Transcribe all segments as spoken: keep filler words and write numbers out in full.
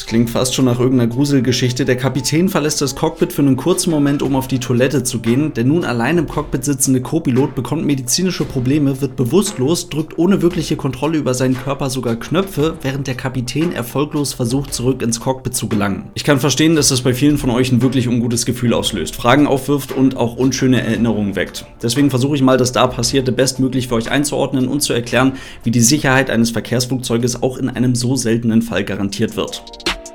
Das klingt fast schon nach irgendeiner Gruselgeschichte. Der Kapitän verlässt das Cockpit für einen kurzen Moment, um auf die Toilette zu gehen. Der nun allein im Cockpit sitzende Co-Pilot bekommt medizinische Probleme, wird bewusstlos, drückt ohne wirkliche Kontrolle über seinen Körper sogar Knöpfe, während der Kapitän erfolglos versucht, zurück ins Cockpit zu gelangen. Ich kann verstehen, dass das bei vielen von euch ein wirklich ungutes Gefühl auslöst, Fragen aufwirft und auch unschöne Erinnerungen weckt. Deswegen versuche ich mal, das da Passierte bestmöglich für euch einzuordnen und zu erklären, wie die Sicherheit eines Verkehrsflugzeuges auch in einem so seltenen Fall garantiert wird.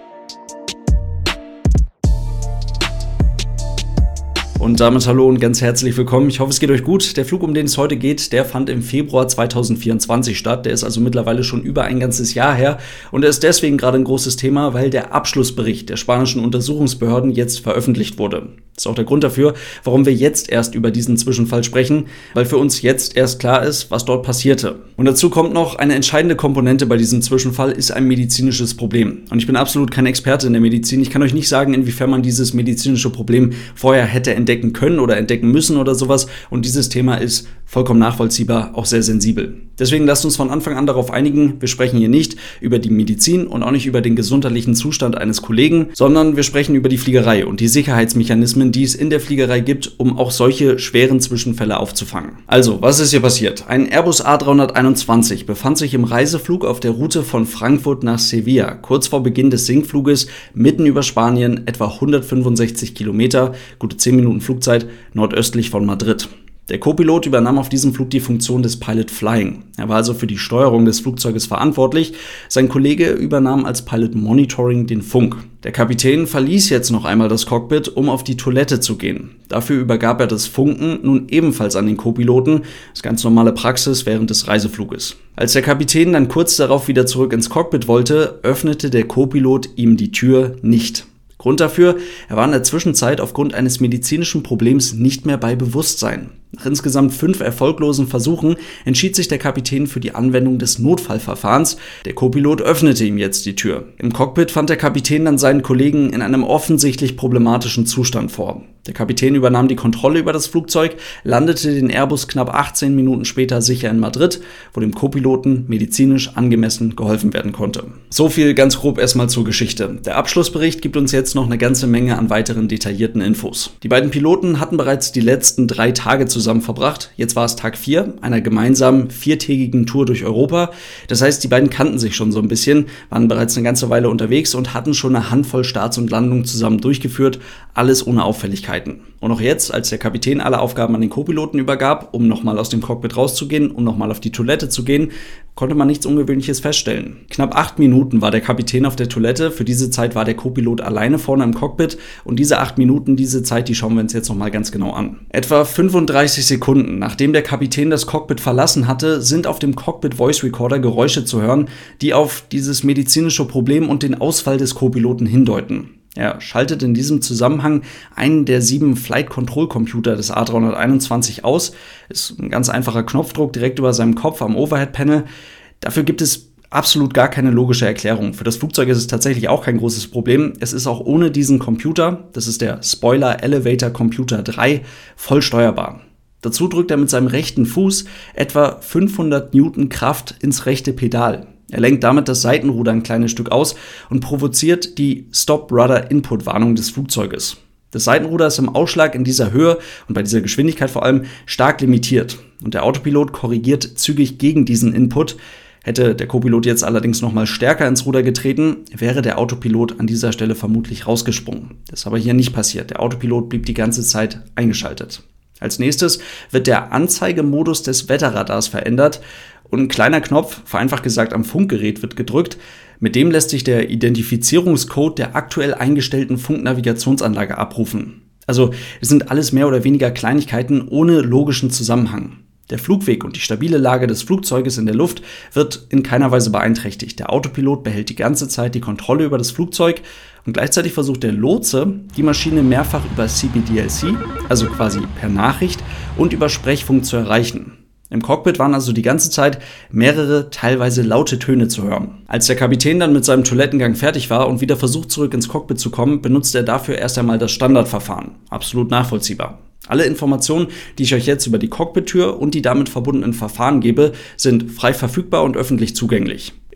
Und damit hallo und ganz herzlich willkommen. Ich hoffe, es geht euch gut. Der Flug, um den es heute geht, der fand im Februar zweitausendvierundzwanzig statt. Der ist also mittlerweile schon über ein ganzes Jahr her. Und er ist deswegen gerade ein großes Thema, weil der Abschlussbericht der spanischen Untersuchungsbehörden jetzt veröffentlicht wurde. Das ist auch der Grund dafür, warum wir jetzt erst über diesen Zwischenfall sprechen, weil für uns jetzt erst klar ist, was dort passierte. Und dazu kommt noch, eine entscheidende Komponente bei diesem Zwischenfall ist ein medizinisches Problem. Und ich bin absolut kein Experte in der Medizin. Ich kann euch nicht sagen, inwiefern man dieses medizinische Problem vorher hätte entdecken können oder entdecken müssen oder sowas. Und dieses Thema ist vollkommen nachvollziehbar, auch sehr sensibel. Deswegen lasst uns von Anfang an darauf einigen, wir sprechen hier nicht über die Medizin und auch nicht über den gesundheitlichen Zustand eines Kollegen, sondern wir sprechen über die Fliegerei und die Sicherheitsmechanismen, die es in der Fliegerei gibt, um auch solche schweren Zwischenfälle aufzufangen. Also, was ist hier passiert? Ein Airbus A dreihunderteinundzwanzig befand sich im Reiseflug auf der Route von Frankfurt nach Sevilla, kurz vor Beginn des Sinkfluges, mitten über Spanien, etwa hundertfünfundsechzig Kilometer, gute zehn Minuten Flugzeit, nordöstlich von Madrid. Der Co-Pilot übernahm auf diesem Flug die Funktion des Pilot Flying. Er war also für die Steuerung des Flugzeuges verantwortlich. Sein Kollege übernahm als Pilot Monitoring den Funk. Der Kapitän verließ jetzt noch einmal das Cockpit, um auf die Toilette zu gehen. Dafür übergab er das Funken nun ebenfalls an den Co-Piloten. Das ist ganz normale Praxis während des Reisefluges. Als der Kapitän dann kurz darauf wieder zurück ins Cockpit wollte, öffnete der Co-Pilot ihm die Tür nicht. Grund dafür, er war in der Zwischenzeit aufgrund eines medizinischen Problems nicht mehr bei Bewusstsein. Nach insgesamt fünf erfolglosen Versuchen entschied sich der Kapitän für die Anwendung des Notfallverfahrens. Der Co-Pilot öffnete ihm jetzt die Tür. Im Cockpit fand der Kapitän dann seinen Kollegen in einem offensichtlich problematischen Zustand vor. Der Kapitän übernahm die Kontrolle über das Flugzeug, landete den Airbus knapp achtzehn Minuten später sicher in Madrid, wo dem Co-Piloten medizinisch angemessen geholfen werden konnte. So viel ganz grob erstmal zur Geschichte. Der Abschlussbericht gibt uns jetzt noch eine ganze Menge an weiteren detaillierten Infos. Die beiden Piloten hatten bereits die letzten drei Tage zusammen verbracht. Jetzt war es Tag vier einer gemeinsamen viertägigen Tour durch Europa. Das heißt, die beiden kannten sich schon so ein bisschen, waren bereits eine ganze Weile unterwegs und hatten schon eine Handvoll Starts und Landungen zusammen durchgeführt, alles ohne Auffälligkeiten. Und auch jetzt, als der Kapitän alle Aufgaben an den Co-Piloten übergab, um nochmal aus dem Cockpit rauszugehen, um nochmal auf die Toilette zu gehen, konnte man nichts Ungewöhnliches feststellen. Knapp acht Minuten war der Kapitän auf der Toilette, für diese Zeit war der Co-Pilot alleine vorne im Cockpit und diese acht Minuten, diese Zeit, die schauen wir uns jetzt nochmal ganz genau an. Etwa fünfunddreißig Sekunden, nachdem der Kapitän das Cockpit verlassen hatte, sind auf dem Cockpit Voice Recorder Geräusche zu hören, die auf dieses medizinische Problem und den Ausfall des Co-Piloten hindeuten. Er schaltet in diesem Zusammenhang einen der sieben Flight Control Computer des A dreihunderteinundzwanzig aus. Ist ein ganz einfacher Knopfdruck direkt über seinem Kopf am Overhead Panel. Dafür gibt es absolut gar keine logische Erklärung. Für das Flugzeug ist es tatsächlich auch kein großes Problem. Es ist auch ohne diesen Computer, das ist der Spoiler Elevator Computer drei, voll steuerbar. Dazu drückt er mit seinem rechten Fuß etwa fünfhundert Newton Kraft ins rechte Pedal. Er lenkt damit das Seitenruder ein kleines Stück aus und provoziert die Stop-Rudder-Input-Warnung des Flugzeuges. Das Seitenruder ist im Ausschlag in dieser Höhe und bei dieser Geschwindigkeit vor allem stark limitiert. Und der Autopilot korrigiert zügig gegen diesen Input. Hätte der Co-Pilot jetzt allerdings nochmal stärker ins Ruder getreten, wäre der Autopilot an dieser Stelle vermutlich rausgesprungen. Das ist aber hier nicht passiert. Der Autopilot blieb die ganze Zeit eingeschaltet. Als nächstes wird der Anzeigemodus des Wetterradars verändert und ein kleiner Knopf, vereinfacht gesagt am Funkgerät, wird gedrückt. Mit dem lässt sich der Identifizierungscode der aktuell eingestellten Funknavigationsanlage abrufen. Also es sind alles mehr oder weniger Kleinigkeiten ohne logischen Zusammenhang. Der Flugweg und die stabile Lage des Flugzeuges in der Luft wird in keiner Weise beeinträchtigt. Der Autopilot behält die ganze Zeit die Kontrolle über das Flugzeug und gleichzeitig versucht der Lotse, die Maschine mehrfach über C B D L C, also quasi per Nachricht und über Sprechfunk zu erreichen. Im Cockpit waren also die ganze Zeit mehrere, teilweise laute Töne zu hören. Als der Kapitän dann mit seinem Toilettengang fertig war und wieder versucht, zurück ins Cockpit zu kommen, benutzt er dafür erst einmal das Standardverfahren. Absolut nachvollziehbar. Alle Informationen, die ich euch jetzt über die Cockpit-Tür und die damit verbundenen Verfahren gebe, sind frei verfügbar und öffentlich zugänglich.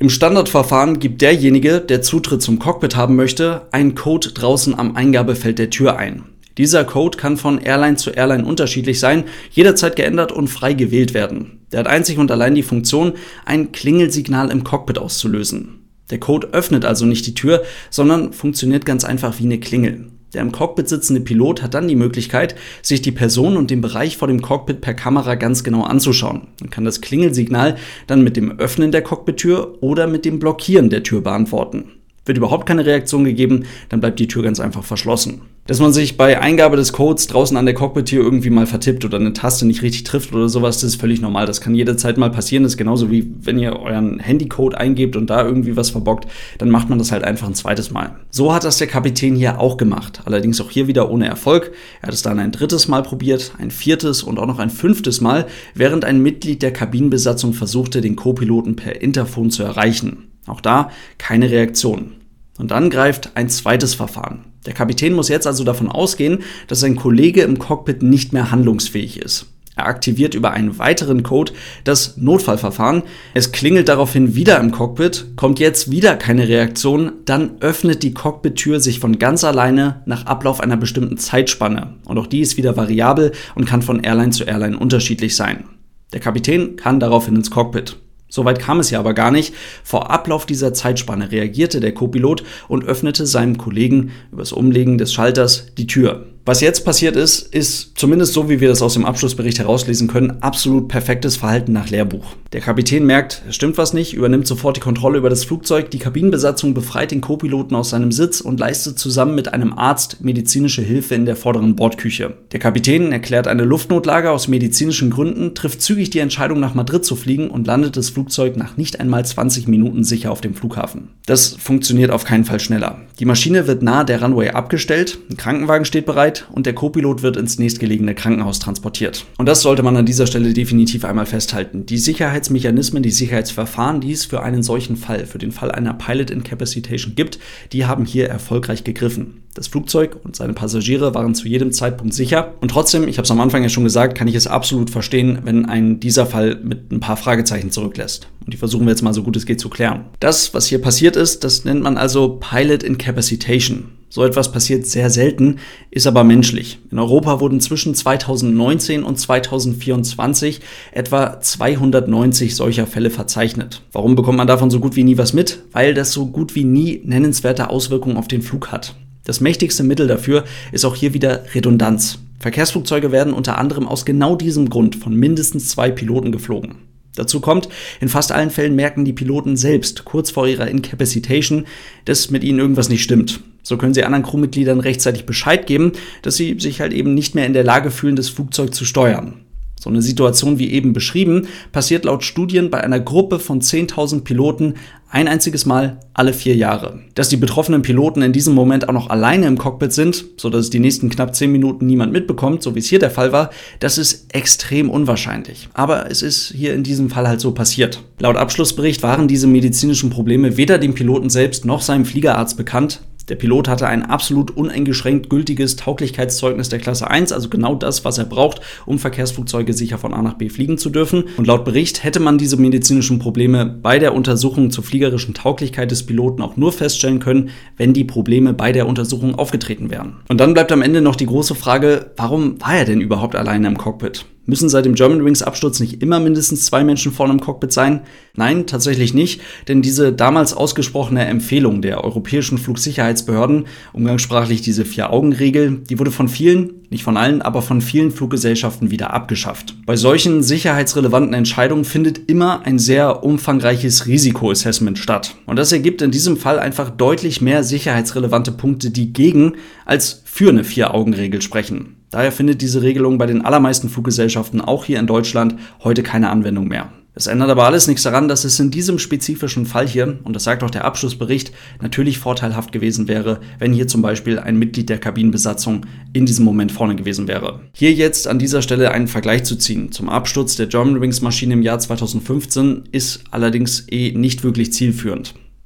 Im Standardverfahren gibt derjenige, der Zutritt zum Cockpit haben möchte, einen Code draußen am Eingabefeld der Tür ein. Dieser Code kann von Airline zu Airline unterschiedlich sein, jederzeit geändert und frei gewählt werden. Der hat einzig und allein die Funktion, ein Klingelsignal im Cockpit auszulösen. Der Code öffnet also nicht die Tür, sondern funktioniert ganz einfach wie eine Klingel. Der im Cockpit sitzende Pilot hat dann die Möglichkeit, sich die Person und den Bereich vor dem Cockpit per Kamera ganz genau anzuschauen und kann das Klingelsignal dann mit dem Öffnen der Cockpittür oder mit dem Blockieren der Tür beantworten. Wird überhaupt keine Reaktion gegeben, dann bleibt die Tür ganz einfach verschlossen. Dass man sich bei Eingabe des Codes draußen an der Cockpit-Tür irgendwie mal vertippt oder eine Taste nicht richtig trifft oder sowas, das ist völlig normal. Das kann jederzeit mal passieren. Das ist genauso wie wenn ihr euren Handycode eingebt und da irgendwie was verbockt, dann macht man das halt einfach ein zweites Mal. So hat das der Kapitän hier auch gemacht. Allerdings auch hier wieder ohne Erfolg. Er hat es dann ein drittes Mal probiert, ein viertes und auch noch ein fünftes Mal, während ein Mitglied der Kabinenbesatzung versuchte, den Co-Piloten per Interphon zu erreichen. Auch da keine Reaktion. Und dann greift ein zweites Verfahren. Der Kapitän muss jetzt also davon ausgehen, dass sein Kollege im Cockpit nicht mehr handlungsfähig ist. Er aktiviert über einen weiteren Code das Notfallverfahren. Es klingelt daraufhin wieder im Cockpit, kommt jetzt wieder keine Reaktion, dann öffnet die Cockpit-Tür sich von ganz alleine nach Ablauf einer bestimmten Zeitspanne. Und auch die ist wieder variabel und kann von Airline zu Airline unterschiedlich sein. Der Kapitän kann daraufhin ins Cockpit. Soweit kam es ja aber gar nicht. Vor Ablauf dieser Zeitspanne reagierte der Co-Pilot und öffnete seinem Kollegen übers Umlegen des Schalters die Tür. Was jetzt passiert ist, ist zumindest so, wie wir das aus dem Abschlussbericht herauslesen können, absolut perfektes Verhalten nach Lehrbuch. Der Kapitän merkt, es stimmt was nicht, übernimmt sofort die Kontrolle über das Flugzeug, die Kabinenbesatzung befreit den Co-Piloten aus seinem Sitz und leistet zusammen mit einem Arzt medizinische Hilfe in der vorderen Bordküche. Der Kapitän erklärt eine Luftnotlage aus medizinischen Gründen, trifft zügig die Entscheidung, nach Madrid zu fliegen und landet das Flugzeug nach nicht einmal zwanzig Minuten sicher auf dem Flughafen. Das funktioniert auf keinen Fall schneller. Die Maschine wird nahe der Runway abgestellt, ein Krankenwagen steht bereit und der Co-Pilot wird ins nächstgelegene Krankenhaus transportiert. Und das sollte man an dieser Stelle definitiv einmal festhalten. Die Sicherheitsmechanismen, die Sicherheitsverfahren, die es für einen solchen Fall, für den Fall einer Pilot Incapacitation gibt, die haben hier erfolgreich gegriffen. Das Flugzeug und seine Passagiere waren zu jedem Zeitpunkt sicher. Und trotzdem, ich habe es am Anfang ja schon gesagt, kann ich es absolut verstehen, wenn ein dieser Fall mit ein paar Fragezeichen zurücklässt. Und die versuchen wir jetzt mal so gut es geht zu klären. Das, was hier passiert ist, das nennt man also Pilot Incapacitation. So etwas passiert sehr selten, ist aber menschlich. In Europa wurden zwischen zweitausendneunzehn und zweitausendvierundzwanzig etwa zweihundertneunzig solcher Fälle verzeichnet. Warum bekommt man davon so gut wie nie was mit? Weil das so gut wie nie nennenswerte Auswirkungen auf den Flug hat. Das mächtigste Mittel dafür ist auch hier wieder Redundanz. Verkehrsflugzeuge werden unter anderem aus genau diesem Grund von mindestens zwei Piloten geflogen. Dazu kommt, in fast allen Fällen merken die Piloten selbst kurz vor ihrer Incapacitation, dass mit ihnen irgendwas nicht stimmt. So können sie anderen Crewmitgliedern rechtzeitig Bescheid geben, dass sie sich halt eben nicht mehr in der Lage fühlen, das Flugzeug zu steuern. So eine Situation wie eben beschrieben, passiert laut Studien bei einer Gruppe von zehntausend Piloten ein einziges Mal alle vier Jahre. Dass die betroffenen Piloten in diesem Moment auch noch alleine im Cockpit sind, sodass es die nächsten knapp zehn Minuten niemand mitbekommt, so wie es hier der Fall war, das ist extrem unwahrscheinlich. Aber es ist hier in diesem Fall halt so passiert. Laut Abschlussbericht waren diese medizinischen Probleme weder dem Piloten selbst noch seinem Fliegerarzt bekannt. Der Pilot hatte ein absolut uneingeschränkt gültiges Tauglichkeitszeugnis der Klasse eins, also genau das, was er braucht, um Verkehrsflugzeuge sicher von A nach B fliegen zu dürfen. Und laut Bericht hätte man diese medizinischen Probleme bei der Untersuchung zur fliegerischen Tauglichkeit des Piloten auch nur feststellen können, wenn die Probleme bei der Untersuchung aufgetreten wären. Und dann bleibt am Ende noch die große Frage, warum war er denn überhaupt alleine im Cockpit? Müssen seit dem Germanwings-Absturz nicht immer mindestens zwei Menschen vorne im Cockpit sein? Nein, tatsächlich nicht, denn diese damals ausgesprochene Empfehlung der europäischen Flugsicherheitsbehörden, umgangssprachlich diese Vier-Augen-Regel, die wurde von vielen, nicht von allen, aber von vielen Fluggesellschaften wieder abgeschafft. Bei solchen sicherheitsrelevanten Entscheidungen findet immer ein sehr umfangreiches Risikoassessment statt. Und das ergibt in diesem Fall einfach deutlich mehr sicherheitsrelevante Punkte, die gegen als für eine Vier-Augen-Regel sprechen. Daher findet diese Regelung bei den allermeisten Fluggesellschaften, auch hier in Deutschland, heute keine Anwendung mehr. Es ändert aber alles nichts daran, dass es in diesem spezifischen Fall hier, und das sagt auch der Abschlussbericht, natürlich vorteilhaft gewesen wäre, wenn hier zum Beispiel ein Mitglied der Kabinenbesatzung in diesem Moment vorne gewesen wäre. Hier jetzt an dieser Stelle einen Vergleich zu ziehen zum Absturz der Germanwings-Maschine im Jahr zweitausendfünfzehn ist allerdings eh nicht wirklich zielführend.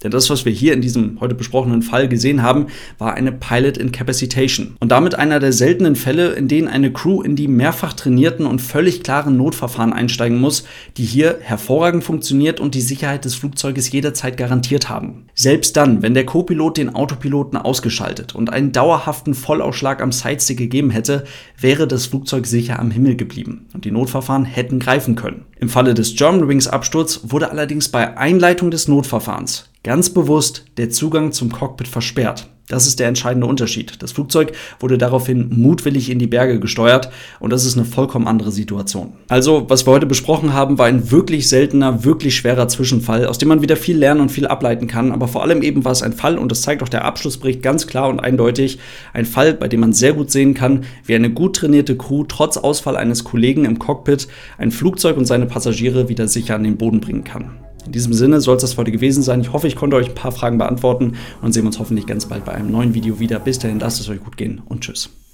Denn das, was wir hier in diesem heute besprochenen Fall gesehen haben, war eine Pilot Incapacitation. Und damit einer der seltenen Fälle, in denen eine Crew in die mehrfach trainierten und völlig klaren Notverfahren einsteigen muss, die hier hervorragend funktioniert und die Sicherheit des Flugzeuges jederzeit garantiert haben. Selbst dann, wenn der Co-Pilot den Autopiloten ausgeschaltet und einen dauerhaften Vollausschlag am Sidestick gegeben hätte, wäre das Flugzeug sicher am Himmel geblieben und die Notverfahren hätten greifen können. Im Falle des Germanwings Absturz wurde allerdings bei Einleitung des Notverfahrens ganz bewusst der Zugang zum Cockpit versperrt. Das ist der entscheidende Unterschied. Das Flugzeug wurde daraufhin mutwillig in die Berge gesteuert und das ist eine vollkommen andere Situation. Also, was wir heute besprochen haben, war ein wirklich seltener, wirklich schwerer Zwischenfall, aus dem man wieder viel lernen und viel ableiten kann, aber vor allem eben war es ein Fall, und das zeigt auch der Abschlussbericht ganz klar und eindeutig, ein Fall, bei dem man sehr gut sehen kann, wie eine gut trainierte Crew trotz Ausfall eines Kollegen im Cockpit ein Flugzeug und seine Passagiere wieder sicher an den Boden bringen kann. In diesem Sinne soll es das für heute gewesen sein. Ich hoffe, ich konnte euch ein paar Fragen beantworten und sehen uns hoffentlich ganz bald bei einem neuen Video wieder. Bis dahin, lasst es euch gut gehen und tschüss.